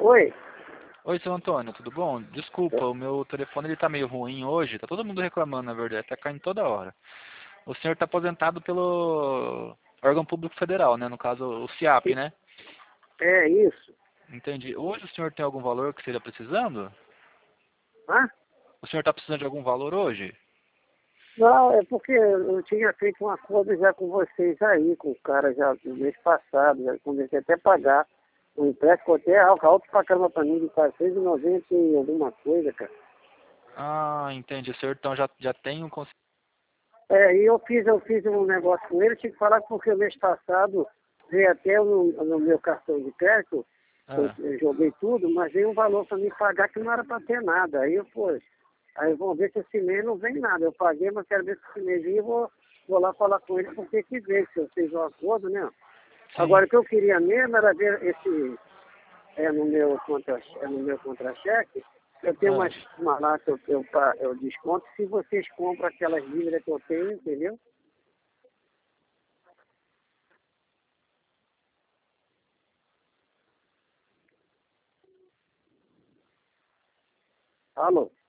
Oi. Oi, seu Antônio, tudo bom? Desculpa, o meu telefone ele tá meio ruim hoje, tá todo mundo reclamando, na verdade, tá caindo toda hora. O senhor tá aposentado pelo órgão público federal, né? No caso, o CIAP, né? É isso. Entendi. Hoje o senhor tem algum valor que esteja precisando? Hã? O senhor tá precisando de algum valor hoje? Não, é porque eu tinha feito um acordo já com vocês aí, com o cara já no mês passado, já comecei até a pagar o empréstimo até alto pra caramba pra mim de 490 e alguma coisa, cara. Ah, entendi. O senhor então já tem um... É, e eu fiz um negócio com ele, tive que falar porque o mês passado veio até no meu cartão de crédito, Ah, eu joguei tudo, mas veio um valor para me pagar que não era para ter nada. Aí vamos ver se esse mês não vem nada. Eu paguei, mas quero ver se esse mês vem e vou lá falar com ele porque que veio, se eu fiz um acordo, né? sim. Agora o que eu queria mesmo era ver esse, no meu contra-cheque, eu tenho Ah, uma lá que eu desconto se vocês compram aquelas dívidas que eu tenho, entendeu? Alô?